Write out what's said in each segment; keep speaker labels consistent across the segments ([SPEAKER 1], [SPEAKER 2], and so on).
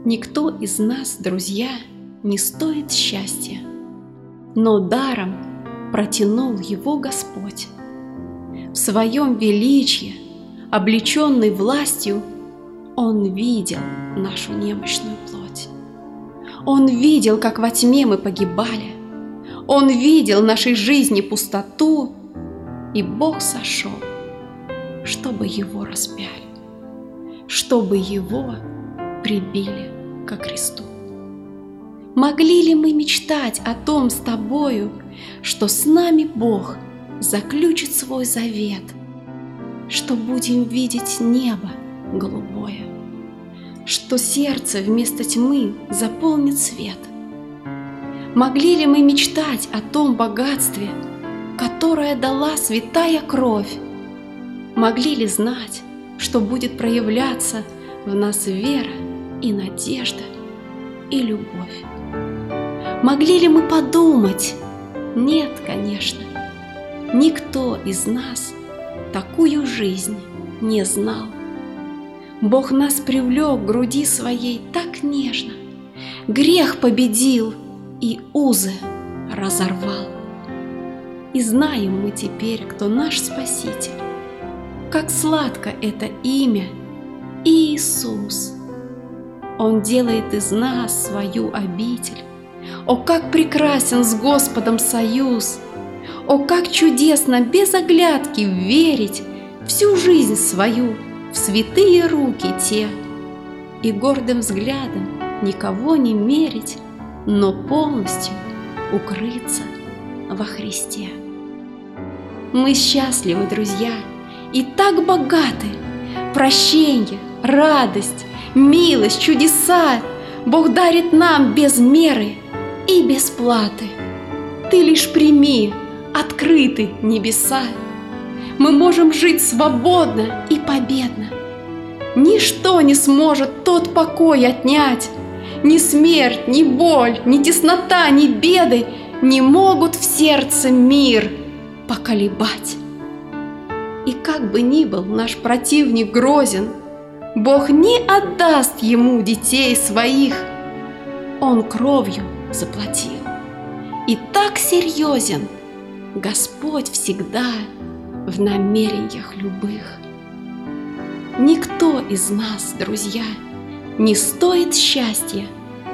[SPEAKER 1] Никто из нас, друзья, не стоит счастья, но даром протянул его Господь. В своем величии, облеченный властью, Он видел нашу немощную плоть. Он видел, как во тьме мы погибали. Он видел нашей жизни пустоту, и Бог сошел, чтобы Его распяли, чтобы Его прибили ко кресту. Могли ли мы мечтать о том с тобою, что с нами Бог заключит свой завет, что будем видеть небо голубое, что сердце вместо тьмы заполнит свет? Могли ли мы мечтать о том богатстве, которое дала святая кровь? Могли ли знать, что будет проявляться в нас вера и надежда и любовь? Могли ли мы подумать? Нет, конечно, никто из нас такую жизнь не знал. Бог нас привлек к груди своей так нежно, грех победил и узы разорвал. И знаем мы теперь, кто наш Спаситель, как сладко это имя Иисус. Он делает из нас свою обитель. О, как прекрасен с Господом союз! О, как чудесно без оглядки верить всю жизнь свою в святые руки те, и гордым взглядом никого не мерить, но полностью укрыться во Христе. Мы счастливы, друзья, и так богаты. Прощение, радость, милость, чудеса Бог дарит нам без меры и без платы. Ты лишь прими, открыты небеса. Мы можем жить свободно и победно. Ничто не сможет тот покой отнять. Ни смерть, ни боль, ни теснота, ни беды не могут в сердце мир поколебать. И как бы ни был наш противник грозен, Бог не отдаст ему детей своих. Он кровью заплатил. И так серьезен Господь всегда в намерениях любых. Никто из нас, друзья, не стоит счастья.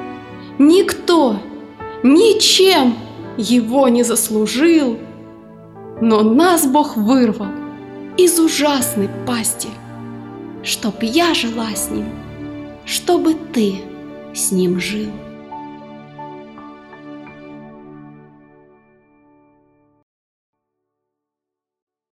[SPEAKER 1] Никто ничем его не заслужил, но нас Бог вырвал из ужасной пасти, чтоб я жила с Ним, чтобы ты с Ним жил.